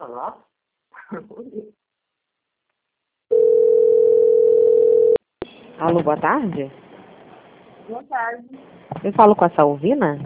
Nossa. Alô, boa tarde. Boa tarde. Eu falo com a Salvina?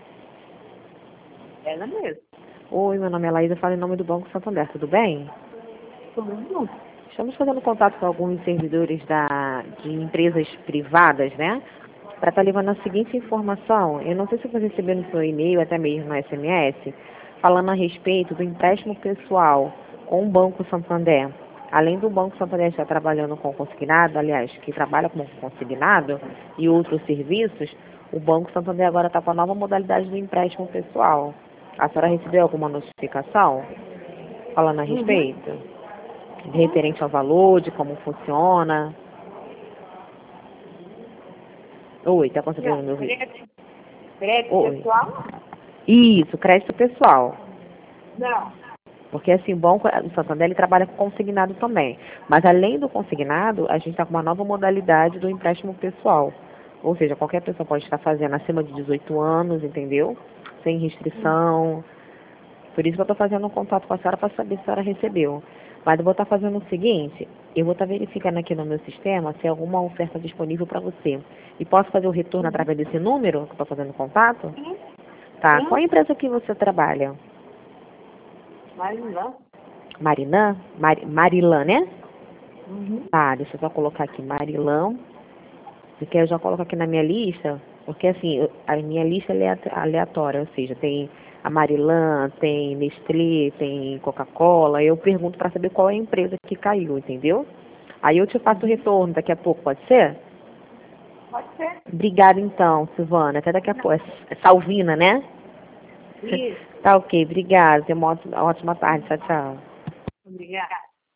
Ela mesmo. Oi, meu nome é Laísa, falo em nome do Banco Santander, tudo bem? Tudo bom? Estamos fazendo contato com alguns servidores de empresas privadas, né? Para estar levando a seguinte informação. Eu não sei se você recebeu no seu e-mail, até mesmo no SMS, falando a respeito do empréstimo pessoal com o Banco Santander. Além do Banco Santander estar trabalhando com consignado, aliás, que trabalha com consignado e outros serviços, o Banco Santander agora está com a nova modalidade do empréstimo pessoal. A senhora recebeu alguma notificação falando a respeito? Referente ao valor, de como funciona? Oi, tá conseguindo me ouvir? Crédito Oi. pessoal? Isso, crédito pessoal. Não. Porque assim, o Banco do Santander ele trabalha com consignado também. Mas além do consignado, a gente está com uma nova modalidade do empréstimo pessoal. Ou seja, qualquer pessoa pode estar fazendo acima de 18 anos, entendeu? Sem restrição. Por isso que eu estou fazendo um contato com a senhora para saber se a senhora recebeu. Mas eu vou estar fazendo o seguinte, eu vou estar verificando aqui no meu sistema se há alguma oferta disponível para você. E posso fazer o retorno através desse número que eu estou fazendo contato? Tá. Qual a empresa que você trabalha? Marilã? Marinã? Marilã, né? Uhum. Tá, deixa eu só colocar aqui Marilã. Porque eu já coloco aqui na minha lista, porque assim, a minha lista é aleatória, ou seja, tem a Marilã, tem Nestlé, tem Coca-Cola, eu pergunto para saber qual é a empresa que caiu, entendeu? Aí eu te passo o retorno daqui a pouco, pode ser? Pode ser. Obrigada então, Silvana, até daqui a pouco. É Salvina, né? Isso. Tá ok, obrigada, tenha uma ótima tarde, tchau, tchau. Obrigada.